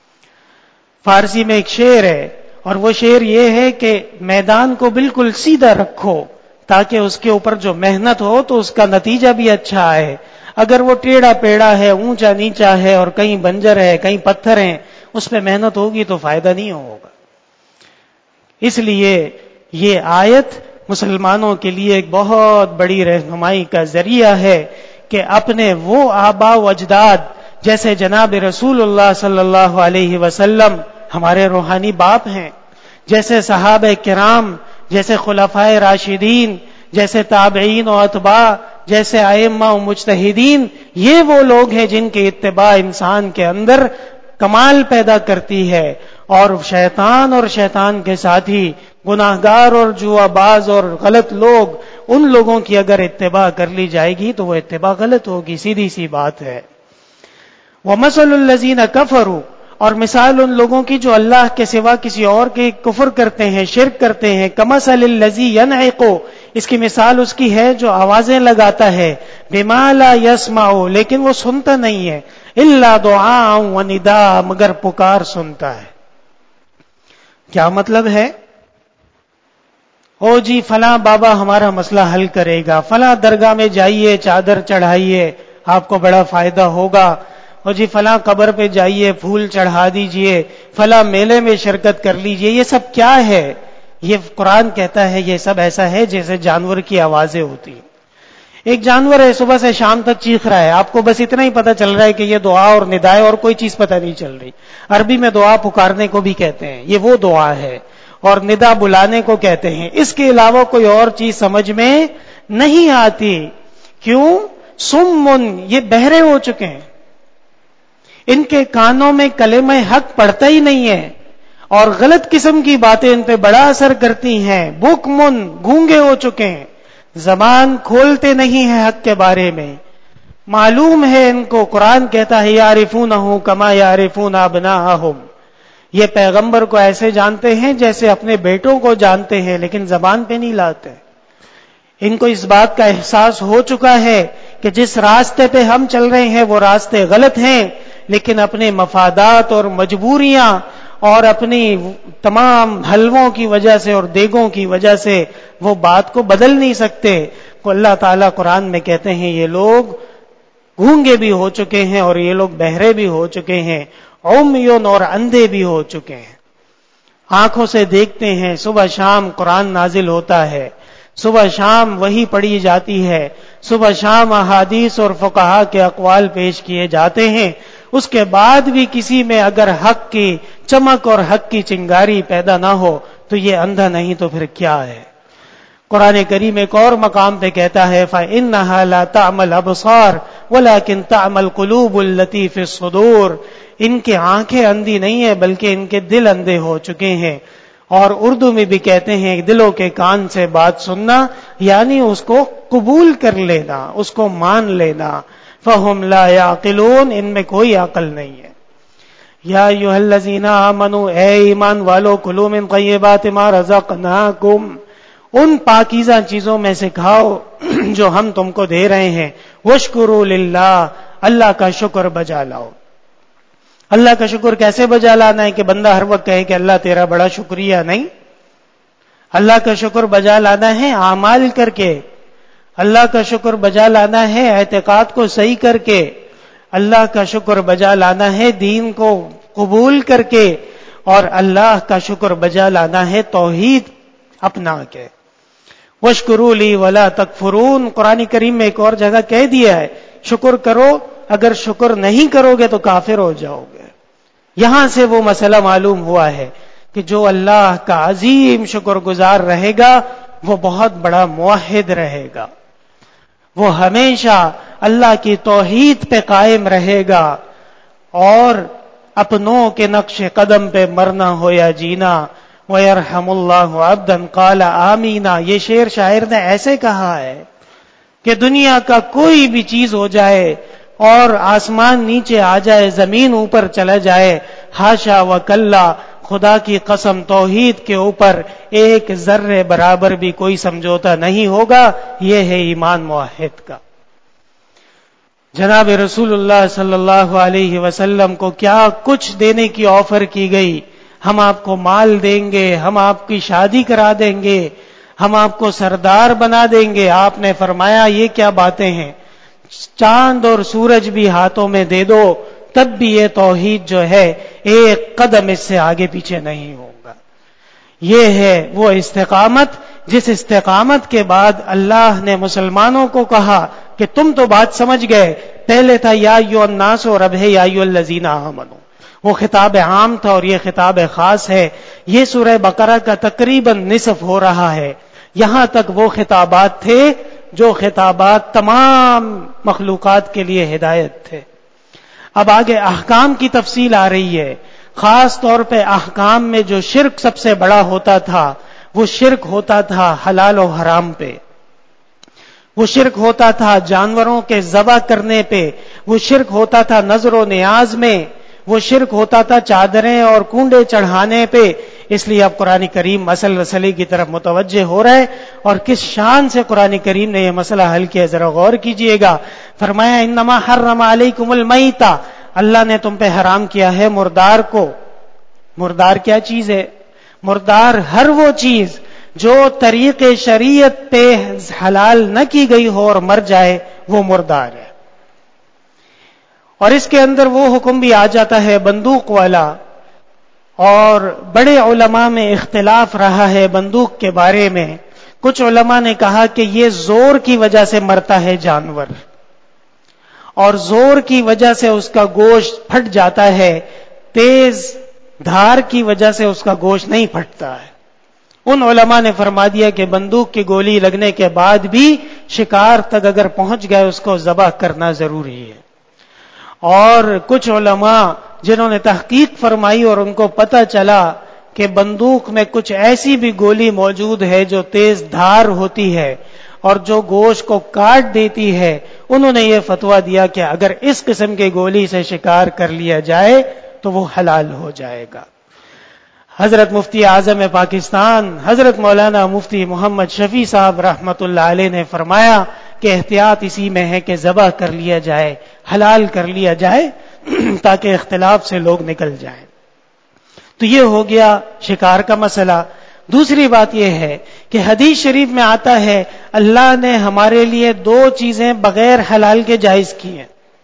فارسی میں ایک شعر ہے، اور وہ شعر یہ ہے کہ میدان کو بالکل سیدھا رکھو تاکہ اس کے اوپر جو محنت ہو تو اس کا نتیجہ بھی اچھا آئے. اگر وہ ٹیڑھا پیڑا ہے، اونچا نیچا ہے، اور کہیں بنجر ہے کہیں پتھر ہیں، اس پہ محنت ہوگی تو فائدہ نہیں ہوگا. اس لیے یہ آیت مسلمانوں کے لیے ایک بہت بڑی رہنمائی کا ذریعہ ہے کہ اپنے وہ آباء و اجداد جیسے جناب رسول اللہ صلی اللہ علیہ وسلم ہمارے روحانی باپ ہیں، جیسے صحابہ کرام، جیسے خلفائے راشدین، جیسے تابعین و اتباع، جیسے ائمہ و مجتہدین، یہ وہ لوگ ہیں جن کی اتباع انسان کے اندر کمال پیدا کرتی ہے. اور شیطان اور شیطان کے ساتھی، گناہگار اور جوا باز اور غلط لوگ، ان لوگوں کی اگر اتباع کر لی جائے گی تو وہ اتباع غلط ہوگی، سیدھی سی بات ہے. وَمَثَلُ الَّذِينَ كَفَرُوا، اور مثال ان لوگوں کی جو اللہ کے سوا کسی اور کے کفر کرتے ہیں، شرک کرتے ہیں. كَمَثَلِ الَّذِي يَنْعِقُ، اس کی مثال اس کی ہے جو آوازیں لگاتا ہے. بِمَا لَا يَسْمَعُ، لیکن وہ سنتا نہیں ہے. إِلَّا دُعَاءً وَنِدَاءً، مگر پکار سنتا ہے. کیا مطلب ہے؟ او جی فلاں بابا ہمارا مسئلہ حل کرے گا، فلاں درگاہ میں جائیے، چادر چڑھائیے، آپ کو بڑا فائدہ ہوگا. اور جی فلاں قبر پہ جائیے، پھول چڑھا دیجئے، فلاں میلے میں شرکت کر لیجئے. یہ سب کیا ہے؟ یہ قرآن کہتا ہے یہ سب ایسا ہے جیسے جانور کی آوازیں ہوتی ہیں. ایک جانور ہے صبح سے شام تک چیخ رہا ہے، آپ کو بس اتنا ہی پتہ چل رہا ہے کہ یہ دعا اور ندا ہے، اور کوئی چیز پتہ نہیں چل رہی. عربی میں دعا پکارنے کو بھی کہتے ہیں، یہ وہ دعا ہے. اور ندا بلانے کو کہتے ہیں. اس کے علاوہ کوئی اور چیز سمجھ میں نہیں آتی. کیوں؟ سمن، یہ بہرے ہو چکے ہیں، ان کے کانوں میں کلمہ حق پڑتا ہی نہیں ہے، اور غلط قسم کی باتیں ان پہ بڑا اثر کرتی ہیں. بکمن، گونگے ہو چکے ہیں، زبان کھولتے نہیں ہیں حق کے بارے میں. معلوم ہے ان کو، قرآن کہتا ہے یعرفونہ کما یعرفون ابناءہم، یہ پیغمبر کو ایسے جانتے ہیں جیسے اپنے بیٹوں کو جانتے ہیں، لیکن زبان پہ نہیں لاتے. ان کو اس بات کا احساس ہو چکا ہے کہ جس راستے پہ ہم چل رہے ہیں وہ راستے غلط ہیں، لیکن اپنے مفادات اور مجبوریاں اور اپنی تمام حلووں کی وجہ سے اور دیگوں کی وجہ سے وہ بات کو بدل نہیں سکتے. تو اللہ تعالیٰ قرآن میں کہتے ہیں یہ لوگ گونگے بھی ہو چکے ہیں اور یہ لوگ بہرے بھی ہو چکے ہیں، عمیون اور اندھے بھی ہو چکے ہیں. آنکھوں سے دیکھتے ہیں، صبح شام قرآن نازل ہوتا ہے، صبح شام وحی پڑھی جاتی ہے، صبح شام احادیث اور فقہا کے اقوال پیش کیے جاتے ہیں. اس کے بعد بھی کسی میں اگر حق کی چمک اور حق کی چنگاری پیدا نہ ہو تو یہ اندھا نہیں تو پھر کیا ہے؟ قرآن کریم ایک اور مقام پہ کہتا ہے فَإِنَّهَا لَا تَعْمَى الْأَبْصَارُ وَلَكِنْ تَعْمَى الْقُلُوبُ الَّتِي فِي الصُّدُورِ، ان کی آنکھیں اندھی نہیں ہیں بلکہ ان کے دل اندھے ہو چکے ہیں. اور اردو میں بھی کہتے ہیں دلوں کے کان سے بات سننا، یعنی اس کو قبول کر لینا، اس کو مان لینا. فَهُمْ لَا يَعْقِلُونَ، ان میں کوئی عقل نہیں ہے. یا ایھا الذین آمنوا، اے ایمان والو، کلوا من طیبات ما رزقناکم، ان پاکیزہ چیزوں میں سے کھاؤ جو ہم تم کو دے رہے ہیں. واشکروا للہ، اللہ کا شکر بجا لاؤ. اللہ کا شکر کیسے بجا لانا ہے کہ بندہ ہر وقت کہے کہ اللہ تیرا بڑا شکریہ؟ نہیں، اللہ کا شکر بجا لانا ہے اعمال کر کے، اللہ کا شکر بجا لانا ہے اعتقاد کو صحیح کر کے، اللہ کا شکر بجا لانا ہے دین کو قبول کر کے، اور اللہ کا شکر بجا لانا ہے توحید اپنا کے. واشکروا لی ولا تکفرون، قرآن کریم میں ایک اور جگہ کہہ دیا ہے شکر کرو، اگر شکر نہیں کرو گے تو کافر ہو جاؤ گے. یہاں سے وہ مسئلہ معلوم ہوا ہے کہ جو اللہ کا عظیم شکر گزار رہے گا وہ بہت بڑا موحد رہے گا، وہ ہمیشہ اللہ کی توحید پہ قائم رہے گا، اور اپنوں کے نقش قدم پہ مرنا ہو یا جینا. وَيَرْحَمُ اللَّهُ عَبْدًا قَالَ آمِينَ، یہ شعر شاعر نے ایسے کہا ہے کہ دنیا کا کوئی بھی چیز ہو جائے اور آسمان نیچے آ جائے، زمین اوپر چلا جائے، حاشا و کلا، خدا کی قسم توحید کے اوپر ایک ذرے برابر بھی کوئی سمجھوتا نہیں ہوگا. یہ ہے ایمان موحد کا. جناب رسول اللہ صلی اللہ علیہ وسلم کو کیا کچھ دینے کی آفر کی گئی، ہم آپ کو مال دیں گے، ہم آپ کی شادی کرا دیں گے، ہم آپ کو سردار بنا دیں گے. آپ نے فرمایا یہ کیا باتیں ہیں، چاند اور سورج بھی ہاتھوں میں دے دو تب بھی یہ توحید جو ہے ایک قدم اس سے آگے پیچھے نہیں ہوگا. یہ ہے وہ استقامت جس استقامت کے بعد اللہ نے مسلمانوں کو کہا کہ تم تو بات سمجھ گئے، پہلے تھا یا ایھا الناس اور اب ہے یا ایھا الذین آمنوا. وہ خطاب عام تھا اور یہ خطاب خاص ہے. یہ سورہ بقرہ کا تقریباً نصف ہو رہا ہے. یہاں تک وہ خطابات تھے جو خطابات تمام مخلوقات کے لیے ہدایت تھے. اب آگے احکام کی تفصیل آ رہی ہے. خاص طور پہ احکام میں جو شرک سب سے بڑا ہوتا تھا وہ شرک ہوتا تھا حلال و حرام پہ. وہ شرک ہوتا تھا جانوروں کے ذبح کرنے پہ. وہ شرک ہوتا تھا نظر و نیاز میں. وہ شرک ہوتا تھا چادریں اور کنڈے چڑھانے پہ. اس لیے اب قرآن کریم اصل مسئلے کی طرف متوجہ ہو رہا ہے. اور کس شان سے قرآن کریم نے یہ مسئلہ حل کیا، ذرا غور کیجئے گا. فرمایا انما حرم علیکم المیتہ، اللہ نے تم پہ حرام کیا ہے مردار کو. مردار کیا چیز ہے؟ مردار ہر وہ چیز جو طریق شریعت پہ حلال نہ کی گئی ہو اور مر جائے وہ مردار ہے. اور اس کے اندر وہ حکم بھی آ جاتا ہے بندوق والا. اور بڑے علماء میں اختلاف رہا ہے بندوق کے بارے میں. کچھ علماء نے کہا کہ یہ زور کی وجہ سے مرتا ہے جانور، اور زور کی وجہ سے اس کا گوشت پھٹ جاتا ہے، تیز دھار کی وجہ سے اس کا گوشت نہیں پھٹتا ہے. ان علماء نے فرما دیا کہ بندوق کی گولی لگنے کے بعد بھی شکار تک اگر پہنچ گئے اس کو ذبح کرنا ضروری ہے. اور کچھ علماء جنہوں نے تحقیق فرمائی اور ان کو پتہ چلا کہ بندوق میں کچھ ایسی بھی گولی موجود ہے جو تیز دھار ہوتی ہے اور جو گوشت کو کاٹ دیتی ہے، انہوں نے یہ فتویٰ دیا کہ اگر اس قسم کی گولی سے شکار کر لیا جائے تو وہ حلال ہو جائے گا. حضرت مفتی اعظم پاکستان حضرت مولانا مفتی محمد شفیع صاحب رحمت اللہ علیہ نے فرمایا کہ احتیاط اسی میں ہے کہ ذبح کر لیا جائے، حلال کر لیا جائے تاکہ اختلاف سے لوگ نکل جائیں. تو یہ ہو گیا شکار کا مسئلہ. دوسری بات یہ ہے کہ حدیث شریف میں آتا ہے اللہ نے ہمارے لیے دو چیزیں بغیر حلال کے جائز کی ہیں.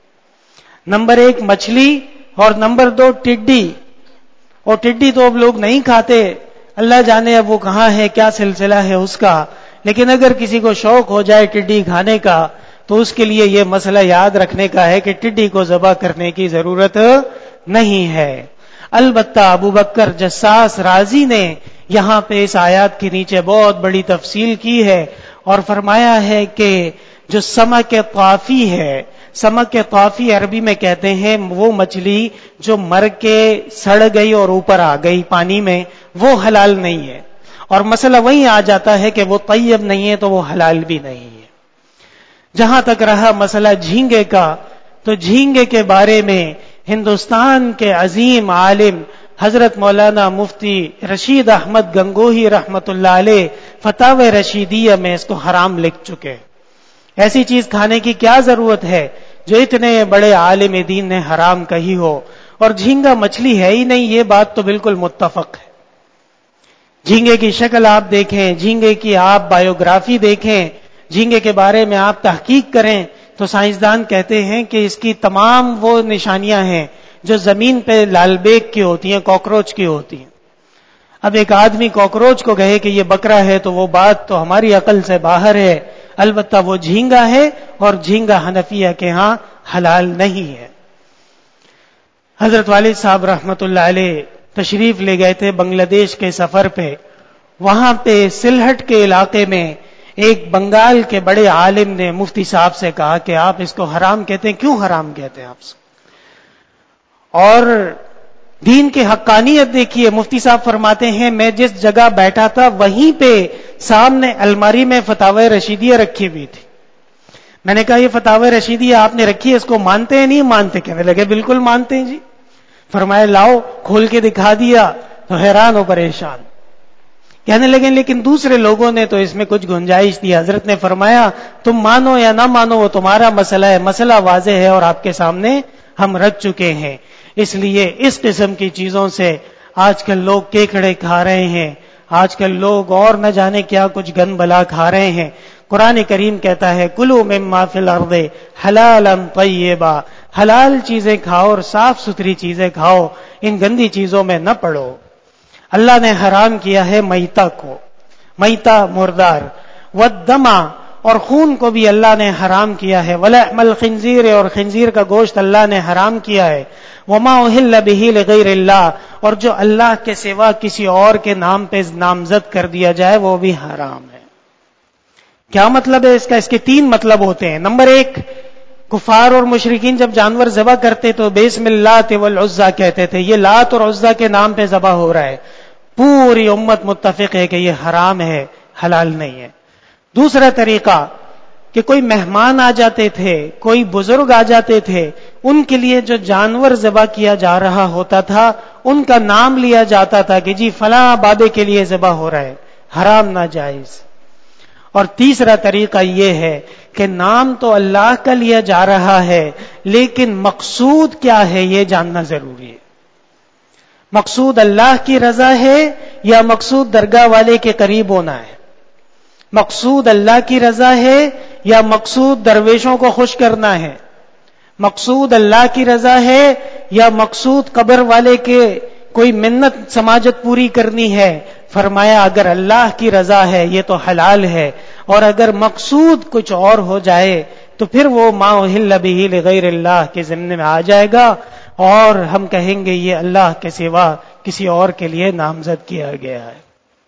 نمبر ایک مچھلی اور نمبر دو ٹڈی. اور ٹڈی تو اب لوگ نہیں کھاتے، اللہ جانے اب وہ کہاں ہے، کیا سلسلہ ہے اس کا. لیکن اگر کسی کو شوق ہو جائے ٹڈی کھانے کا تو اس کے لیے یہ مسئلہ یاد رکھنے کا ہے کہ ٹڈی کو ذبح کرنے کی ضرورت نہیں ہے. البتہ ابو بکر جساس رازی نے یہاں پہ اس آیات کے نیچے بہت بڑی تفصیل کی ہے اور فرمایا ہے کہ جو سمک طافی ہے، سمک طافی عربی میں کہتے ہیں وہ مچھلی جو مر کے سڑ گئی اور اوپر آ گئی پانی میں، وہ حلال نہیں ہے. اور مسئلہ وہیں آ جاتا ہے کہ وہ طیب نہیں ہے تو وہ حلال بھی نہیں ہے. جہاں تک رہا مسئلہ جھینگے کا، تو جھینگے کے بارے میں ہندوستان کے عظیم عالم حضرت مولانا مفتی رشید احمد گنگوہی رحمت اللہ علیہ فتاوی رشیدیہ میں اس کو حرام لکھ چکے. ایسی چیز کھانے کی کیا ضرورت ہے جو اتنے بڑے عالم دین نے حرام کہی ہو. اور جھینگا مچھلی ہے ہی نہیں، یہ بات تو بالکل متفق ہے. جھینگے کی شکل آپ دیکھیں، جھینگے کی آپ بایوگرافی دیکھیں، جھینگے کے بارے میں آپ تحقیق کریں تو سائنسدان کہتے ہیں کہ اس کی تمام وہ نشانیاں ہیں جو زمین پہ لال بیگ کی ہوتی ہیں، کاکروچ کی ہوتی ہیں. اب ایک آدمی کاکروچ کو کہے کہ یہ بکرا ہے تو وہ بات تو ہماری عقل سے باہر ہے. البتہ وہ جھینگا ہے اور جھینگا حنفیہ کے ہاں حلال نہیں ہے. حضرت والد صاحب رحمت اللہ علیہ تشریف لے گئے تھے بنگلہ دیش کے سفر پہ. وہاں پہ سلہٹ کے علاقے میں ایک بنگال کے بڑے عالم نے مفتی صاحب سے کہا کہ آپ اس کو حرام کہتے ہیں، کیوں حرام کہتے ہیں آپ سے؟ اور دین کی حقانیت دیکھیے. مفتی صاحب فرماتے ہیں میں جس جگہ بیٹھا تھا وہیں پہ سامنے الماری میں فتاوی رشیدیہ رکھی ہوئی تھی. میں نے کہا یہ فتاوی رشیدیہ آپ نے رکھی ہے، اس کو مانتے ہیں نہیں مانتے؟ کہنے لگے بالکل مانتے ہیں جی. فرمایا لاؤ، کھول کے دکھا دیا تو حیران و پریشان. کہنے لگے لیکن دوسرے لوگوں نے تو اس میں کچھ گنجائش دی. حضرت نے فرمایا تم مانو یا نہ مانو وہ تمہارا مسئلہ ہے، مسئلہ واضح ہے اور آپ کے سامنے ہم رکھ چکے ہیں. اس لیے اس قسم کی چیزوں سے آج کل لوگ کیکڑے کھا رہے ہیں، آج کل لوگ اور نہ جانے کیا کچھ گن بلا کھا رہے ہیں. قرآن کریم کہتا ہے کلوا مما فی الارض حلالا طیبا، حلال چیزیں کھاؤ اور صاف ستھری چیزیں کھاؤ، ان گندی چیزوں میں نہ پڑو. اللہ نے حرام کیا ہے میتہ کو، میتہ مردار، والدما، اور خون کو بھی اللہ نے حرام کیا ہے، ولحم الخنزیر، اور خنزیر کا گوشت اللہ نے حرام کیا ہے، وما اہل بہ لغیر اللہ، اور جو اللہ کے سوا کسی اور کے نام پہ نامزد کر دیا جائے وہ بھی حرام ہے۔ کیا مطلب ہے اس کا؟ اس کے تین مطلب ہوتے ہیں۔ نمبر ایک، کفار اور مشرکین جب جانور ذبح کرتے تو بسم اللہ والعزی کہتے تھے، یہ لات اور عزی کے نام پہ ذبح ہو رہا ہے، پوری امت متفق ہے کہ یہ حرام ہے، حلال نہیں ہے۔ دوسرا طریقہ کہ کوئی مہمان آ جاتے تھے، کوئی بزرگ آ جاتے تھے، ان کے لیے جو جانور ذبح کیا جا رہا ہوتا تھا ان کا نام لیا جاتا تھا کہ جی فلاں بابے کے لیے ذبح ہو رہا ہے، حرام ناجائز۔ اور تیسرا طریقہ یہ ہے کہ نام تو اللہ کا لیا جا رہا ہے لیکن مقصود کیا ہے یہ جاننا ضروری ہے۔ مقصود اللہ کی رضا ہے یا مقصود درگاہ والے کے قریب ہونا ہے؟ مقصود اللہ کی رضا ہے یا مقصود درویشوں کو خوش کرنا ہے؟ مقصود اللہ کی رضا ہے یا مقصود قبر والے کے کوئی منت سماجت پوری کرنی ہے؟ فرمایا اگر اللہ کی رضا ہے یہ تو حلال ہے، اور اگر مقصود کچھ اور ہو جائے تو پھر وہ ما اہل بہ لغیر اللہ کے ضمن میں آ جائے گا، اور ہم کہیں گے یہ اللہ کے سوا کسی اور کے لیے نامزد کیا گیا ہے۔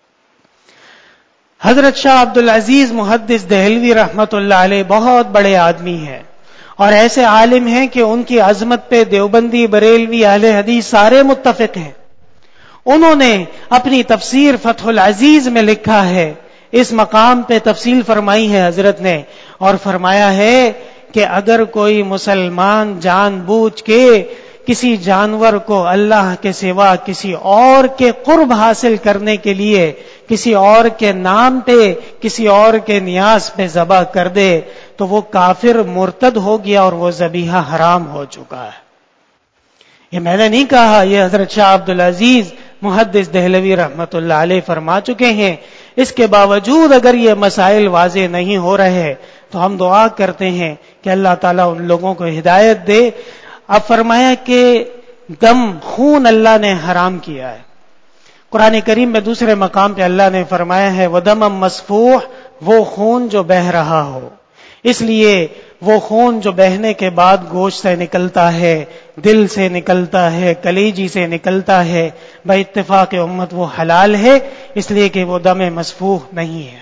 حضرت شاہ عبد العزیز محدث دہلوی رحمت اللہ علیہ بہت بڑے آدمی ہیں اور ایسے عالم ہیں کہ ان کی عظمت پہ دیوبندی، بریلوی، اہل حدیث سارے متفق ہیں۔ انہوں نے اپنی تفسیر فتح العزیز میں لکھا ہے، اس مقام پہ تفصیل فرمائی ہے حضرت نے، اور فرمایا ہے کہ اگر کوئی مسلمان جان بوجھ کے کسی جانور کو اللہ کے سوا کسی اور کے قرب حاصل کرنے کے لیے کسی اور کے نام پہ کسی اور کے نیاز پہ ذبح کر دے تو وہ کافر مرتد ہو گیا اور وہ ذبیحہ حرام ہو چکا ہے۔ یہ میں نے نہیں کہا، یہ حضرت شاہ عبد العزیز محدث دہلوی رحمت اللہ علیہ فرما چکے ہیں۔ اس کے باوجود اگر یہ مسائل واضح نہیں ہو رہے تو ہم دعا کرتے ہیں کہ اللہ تعالیٰ ان لوگوں کو ہدایت دے۔ اب فرمایا کہ دم، خون اللہ نے حرام کیا ہے۔ قرآن کریم میں دوسرے مقام پہ اللہ نے فرمایا ہے وَدَمًا مَسْفُوحًا، وہ خون جو بہہ رہا ہو۔ اس لیے وہ خون جو بہنے کے بعد گوشت سے نکلتا ہے، دل سے نکلتا ہے، کلیجی سے نکلتا ہے، بے اتفاق امت وہ حلال ہے، اس لیے کہ وہ دم مسفوح نہیں ہے۔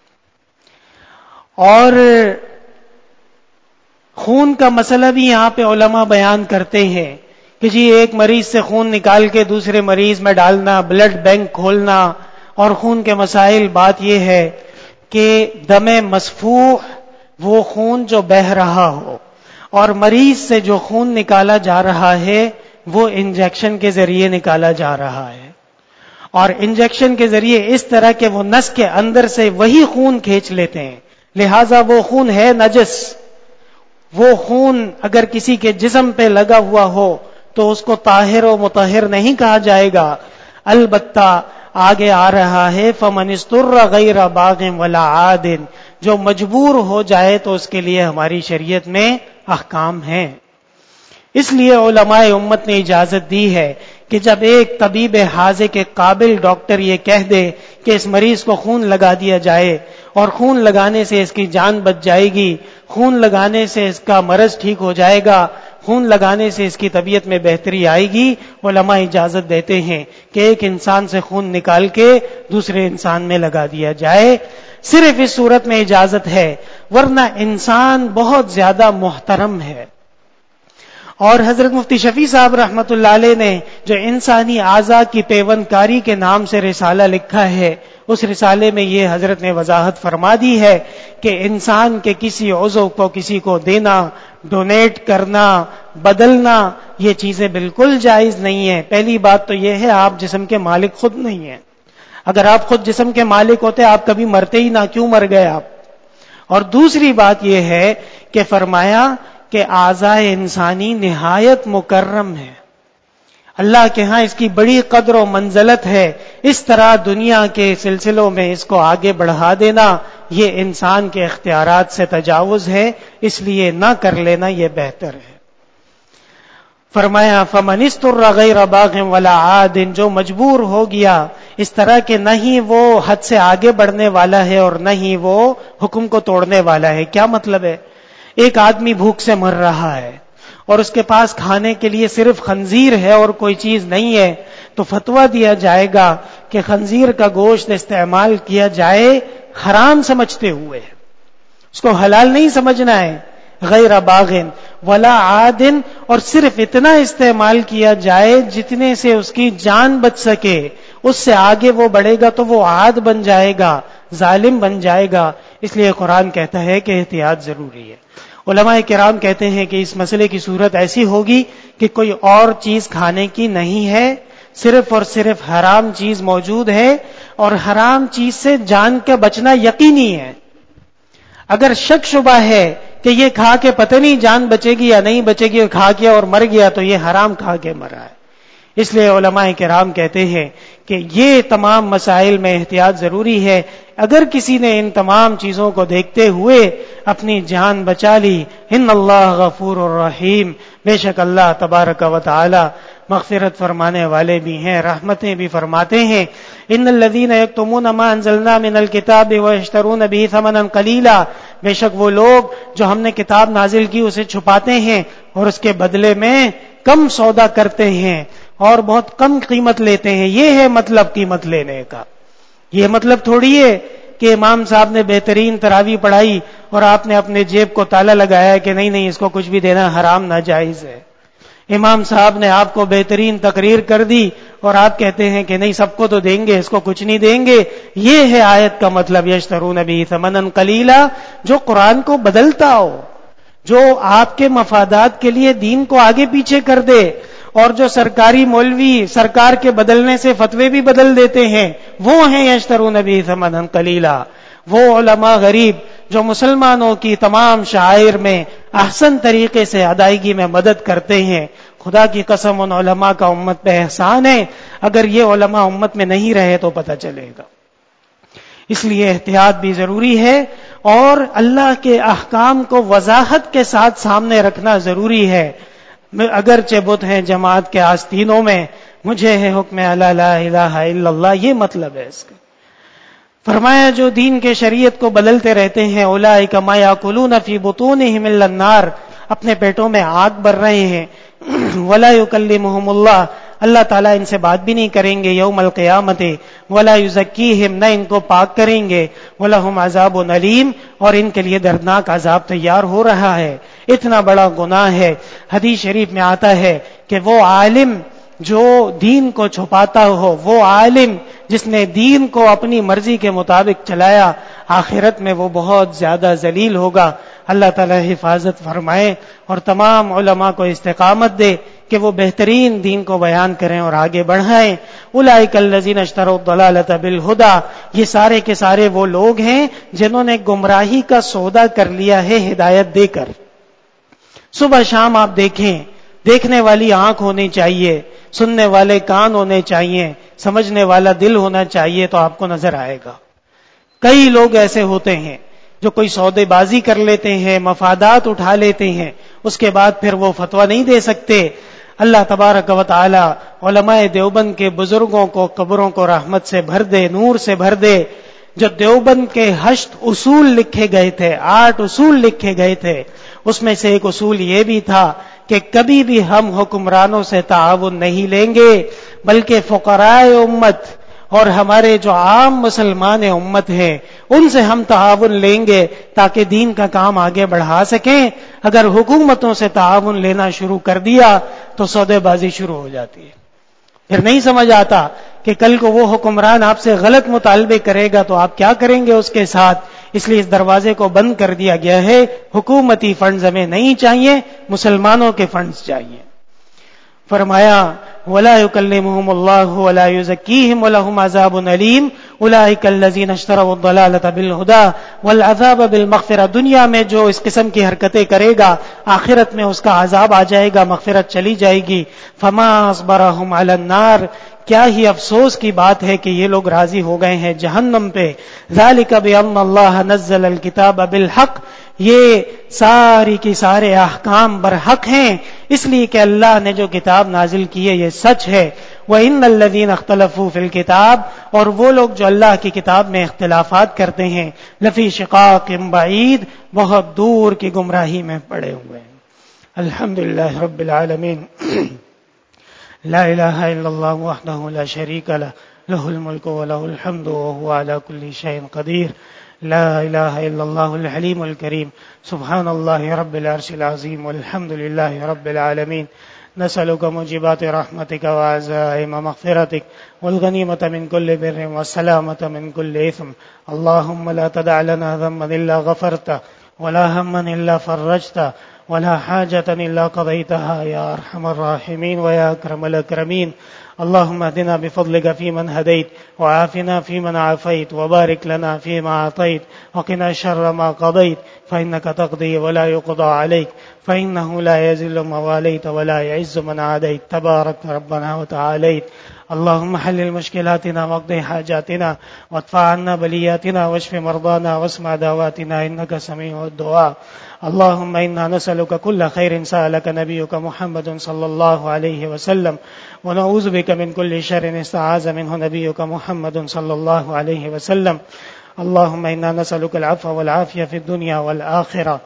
اور خون کا مسئلہ بھی یہاں پہ علماء بیان کرتے ہیں کہ جی ایک مریض سے خون نکال کے دوسرے مریض میں ڈالنا، بلڈ بینک کھولنا اور خون کے مسائل۔ بات یہ ہے کہ دم مسفوح وہ خون جو بہہ رہا ہو، اور مریض سے جو خون نکالا جا رہا ہے وہ انجیکشن کے ذریعے نکالا جا رہا ہے، اور انجیکشن کے ذریعے اس طرح کہ وہ نس کے اندر سے وہی خون کھینچ لیتے ہیں، لہذا وہ خون ہے نجس۔ وہ خون اگر کسی کے جسم پہ لگا ہوا ہو تو اس کو طاہر و مطہر نہیں کہا جائے گا۔ البتہ آگے آ رہا ہے فَمَنِ اسْتُرَّ غَيْرَ بَاغٍ وَلَا عَادٍ، جو مجبور ہو جائے تو اس کے لیے ہماری شریعت میں احکام ہیں۔ اس لیے علماء امت نے اجازت دی ہے کہ جب ایک طبیب حاضر کے قابل ڈاکٹر یہ کہہ دے کہ اس مریض کو خون لگا دیا جائے اور خون لگانے سے اس کی جان بچ جائے گی، خون لگانے سے اس کا مرض ٹھیک ہو جائے گا، خون لگانے سے اس کی طبیعت میں بہتری آئے گی، علماء اجازت دیتے ہیں کہ ایک انسان سے خون نکال کے دوسرے انسان میں لگا دیا جائے۔ صرف اس صورت میں اجازت ہے، ورنہ انسان بہت زیادہ محترم ہے۔ اور حضرت مفتی شفیع صاحب رحمت اللہ علیہ نے جو انسانی اعضاء کی پیوند کاری کے نام سے رسالہ لکھا ہے، اس رسالے میں یہ حضرت نے وضاحت فرما دی ہے کہ انسان کے کسی عضو کو کسی کو دینا، ڈونیٹ کرنا، بدلنا، یہ چیزیں بالکل جائز نہیں ہیں۔ پہلی بات تو یہ ہے آپ جسم کے مالک خود نہیں ہیں۔ اگر آپ خود جسم کے مالک ہوتے آپ کبھی مرتے ہی نہ، کیوں مر گئے آپ؟ اور دوسری بات یہ ہے کہ فرمایا کہ اعضاء انسانی نہایت مکرم ہے، اللہ کے ہاں اس کی بڑی قدر و منزلت ہے۔ اس طرح دنیا کے سلسلوں میں اس کو آگے بڑھا دینا یہ انسان کے اختیارات سے تجاوز ہے، اس لیے نہ کر لینا یہ بہتر ہے۔ فرمایا فَمَنِ اسْتُرَّ غَيْرَ بَاغٍ وَلَا عَادٍ، جو مجبور ہو گیا اس طرح کہ نہ ہی وہ حد سے آگے بڑھنے والا ہے اور نہ ہی وہ حکم کو توڑنے والا ہے۔ کیا مطلب ہے؟ ایک آدمی بھوک سے مر رہا ہے اور اس کے پاس کھانے کے لیے صرف خنزیر ہے اور کوئی چیز نہیں ہے، تو فتویٰ دیا جائے گا کہ خنزیر کا گوشت استعمال کیا جائے حرام سمجھتے ہوئے، اس کو حلال نہیں سمجھنا ہے، غیر باغن ولا عادن، اور صرف اتنا استعمال کیا جائے جتنے سے اس کی جان بچ سکے، اس سے آگے وہ بڑھے گا تو وہ عاد بن جائے گا، ظالم بن جائے گا. اس لیے قرآن کہتا ہے کہ احتیاط ضروری ہے. علماء کرام کہتے ہیں کہ اس مسئلے کی صورت ایسی ہوگی کہ کوئی اور چیز کھانے کی نہیں ہے، صرف اور صرف حرام چیز موجود ہے، اور حرام چیز سے جان کا بچنا یقینی ہے. اگر شک شبہ ہے کہ یہ کھا کے پتہ نہیں جان بچے گی یا نہیں بچے گی، کھا گیا اور مر گیا تو یہ حرام کھا کے مرا ہے. اس لیے علماء کرام کہتے ہیں کہ یہ تمام مسائل میں احتیاط ضروری ہے. اگر کسی نے ان تمام چیزوں کو دیکھتے ہوئے اپنی جان بچا لی، ان اللہ غفور الرحیم، بے شک اللہ تبارک و تعالی مغفرت فرمانے والے بھی ہیں، رحمتیں بھی فرماتے ہیں. ان الذین یکتمون ما انزلنا من الکتاب ویشترون به ثمنا قلیلا، بے شک وہ لوگ جو ہم نے کتاب نازل کی اسے چھپاتے ہیں اور اس کے بدلے میں کم سودا کرتے ہیں اور بہت کم قیمت لیتے ہیں. یہ ہے مطلب قیمت لینے کا. یہ مطلب تھوڑی ہے کہ امام صاحب نے بہترین تراویح پڑھائی اور آپ نے اپنے جیب کو تالا لگایا کہ نہیں نہیں اس کو کچھ بھی دینا حرام ناجائز ہے. امام صاحب نے آپ کو بہترین تقریر کر دی اور آپ کہتے ہیں کہ نہیں سب کو تو دیں گے، اس کو کچھ نہیں دیں گے. یہ ہے آیت کا مطلب، یشترون به ثمنا قلیلا، جو قرآن کو بدلتا ہو، جو آپ کے مفادات کے لیے دین کو آگے پیچھے کر دے. اور جو سرکاری مولوی سرکار کے بدلنے سے فتوے بھی بدل دیتے ہیں، وہ ہیں یشترون به ثمنا قلیلا. وہ علماء غریب جو مسلمانوں کی تمام شعائر میں احسن طریقے سے ادائیگی میں مدد کرتے ہیں، خدا کی قسم ان علماء کا امت پہ احسان ہے. اگر یہ علماء امت میں نہیں رہے تو پتہ چلے گا. اس لیے احتیاط بھی ضروری ہے اور اللہ کے احکام کو وضاحت کے ساتھ سامنے رکھنا ضروری ہے. اگرچہ بت ہیں جماعت کے آستینوں میں، مجھے ہے حکم لا لا الہ الا اللہ، یہ مطلب ہے اس کا. فرمایا جو دین کے شریعت کو بدلتے رہتے ہیں، اولئک ما یاکلون فی بطونہم الا النار، اپنے پیٹوں میں آگ بھر رہے ہیں. ولا یکلمہم اللہ، اللہ تعالیٰ ان سے بات بھی نہیں کریں گے یوم القیامت. ولا یزکیہم، نہ ان کو پاک کریں گے. ولہم عذاب علیم، اور ان کے لیے دردناک عذاب تیار ہو رہا ہے. اتنا بڑا گناہ ہے. حدیث شریف میں آتا ہے کہ وہ عالم جو دین کو چھپاتا ہو، وہ عالم جس نے دین کو اپنی مرضی کے مطابق چلایا، آخرت میں وہ بہت زیادہ ذلیل ہوگا. اللہ تعالیٰ حفاظت فرمائے اور تمام علماء کو استقامت دے کہ وہ بہترین دین کو بیان کریں اور آگے بڑھائیں. اولئک الذین اشتروا الضلالۃ بالہدی، یہ سارے کے سارے وہ لوگ ہیں جنہوں نے گمراہی کا سودا کر لیا ہے ہدایت دے کر. صبح شام آپ دیکھیں، دیکھنے والی آنکھ ہونی چاہیے، سننے والے کان ہونے چاہیے، سمجھنے والا دل ہونا چاہیے، تو آپ کو نظر آئے گا. کئی لوگ ایسے ہوتے ہیں جو کوئی سودے بازی کر لیتے ہیں، مفادات اٹھا لیتے ہیں، اس کے بعد پھر وہ فتویٰ نہیں دے سکتے. اللہ تبارک و تعالی علماء دیوبند کے بزرگوں کو قبروں کو رحمت سے بھر دے، نور سے بھر دے. جو دیوبند کے ہشت اصول لکھے گئے تھے، آٹھ اصول لکھے گئے تھے، اس میں سے ایک اصول یہ بھی تھا کہ کبھی بھی ہم حکمرانوں سے تعاون نہیں لیں گے، بلکہ فقراء امت اور ہمارے جو عام مسلمان امت ہیں ان سے ہم تعاون لیں گے تاکہ دین کا کام آگے بڑھا سکیں. اگر حکومتوں سے تعاون لینا شروع کر دیا تو سودے بازی شروع ہو جاتی ہے. پھر نہیں سمجھ آتا کہ کل کو وہ حکمران آپ سے غلط مطالبے کرے گا تو آپ کیا کریں گے اس کے ساتھ. اس لیے اس دروازے کو بند کر دیا گیا ہے. حکومتی فنڈز ہمیں نہیں چاہیے، مسلمانوں کے فنڈز چاہیے. فرمایا ولا يكلمهم الله ولا يزكيهم ولهم عذاب أليم أولئك الذين اشتروا الضلالة بالهدى والعذاب بالمغفرة. دنیا میں جو اس قسم کی حرکتیں کرے گا، آخرت میں اس کا عذاب آ جائے گا، مغفرت چلی جائے گی. فما اصبرهم على النار، کیا ہی افسوس کی بات ہے کہ یہ لوگ راضی ہو گئے ہیں جہنم پہ. ذالک بأن اللہ نزل الکتاب بالحق، یہ ساری کی سارے احکام برحق ہیں اس لیے کہ اللہ نے جو کتاب نازل کی ہے یہ سچ ہے. وَإِنَّ الَّذِينَ اخْتَلَفُوا فِي الْكِتَابِ، اور وہ لوگ جو اللہ کی کتاب میں اختلافات کرتے ہیں، لفی شقاق بعید، بہت دور کی گمراہی میں پڑے ہوئے ہیں. الحمد لله رب العالمين لا إله إلا الله وحده لا شريك له له الملك وله الحمد وهو على كل شيء قدير لا إله إلا الله الحليم الكريم سبحان الله رب العرش العظيم والحمد لله رب العالمين نسألك موجبات رحمتك وعزائم مغفرتك والغنيمة من كل بر والسلامة من كل إثم اللهم لا تدع لنا ذنبا إلا غفرته ولا هما إلا فرجته ولا حاجة إلا قضيتها يا أرحم الراحمين ويا أكرم الأكرمين اللهم اهدنا بفضلك فيمن هديت وعافنا فيمن عافيت وبارك لنا فيما أعطيت وقنا شر ما قضيت فإنك تقضي ولا يقضى عليك فإنه لا يذل من واليت ولا يعز من عاديت تبارك ربنا وتعاليت اللهم حلل مشكلاتنا واقض حاجاتنا وادفع عنا بلياتنا واشف مرضانا واسمع دعواتنا إنك سميع الدعاء اللهم إنا نسألك كل خير سألك نبيك محمد صلى الله عليه وسلم ونعوذ بك من كل شر استعاذ منه نبيك محمد صلى الله عليه وسلم اللهم إنا نسألك العفو والعافية في الدنيا والآخرة.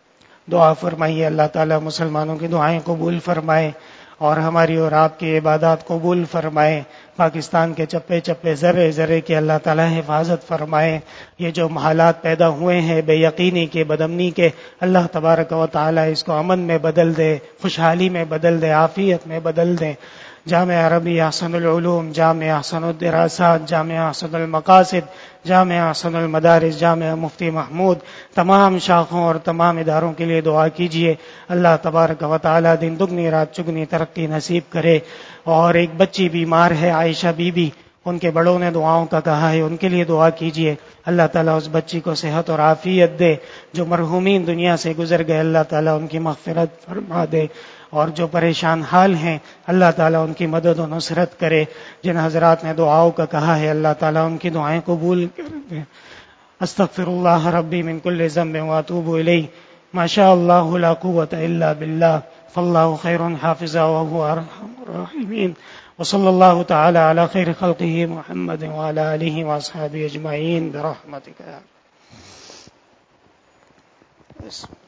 دعا فرمائیے اللہ تعالیٰ مسلمانوں کی دعائیں قبول فرمائے اور ہماری اور آپ کی عبادات قبول فرمائے. پاکستان کے چپے چپے ذرے ذرے کی اللہ تعالیٰ حفاظت فرمائے. یہ جو حالات پیدا ہوئے ہیں بے یقینی کے بدامنی کے اللہ تبارک و تعالیٰ اس کو امن میں بدل دے, خوشحالی میں بدل دے, عافیت میں بدل دے. جامع عربی احسن العلوم, جامع احسن الدراسات, جامع احسن المقاصد, جامع احسن المدارس, جامع مفتی محمود تمام شاخوں اور تمام اداروں کے لیے دعا کیجیے. اللہ تبارک و تعالیٰ دن دگنی رات چگنی ترقی نصیب کرے. اور ایک بچی بیمار ہے عائشہ بی بی, ان کے بڑوں نے دعاؤں کا کہا ہے, ان کے لیے دعا کیجیے. اللہ تعالیٰ اس بچی کو صحت اور عافیت دے. جو مرحومین دنیا سے گزر گئے اللہ تعالیٰ ان کی مغفرت فرما دے. اور جو پریشان حال ہیں اللہ تعالیٰ ان کی مدد و نصرت کرے. جن حضرات نے دعاؤں کا کہا ہے اللہ تعالیٰ ان کی دعائیں قبول کر دے. استغفر اللہ ربی من کل ذنب واتوب الیہ. ما شاء اللہ لا قوة الا باللہ فاللہ خیر حافظا وهو ارحم الراحمین. وصلی اللہ تعالی علی خیر خلقہ محمد وعلی آلہ واصحابہ اجمعین برحمتک.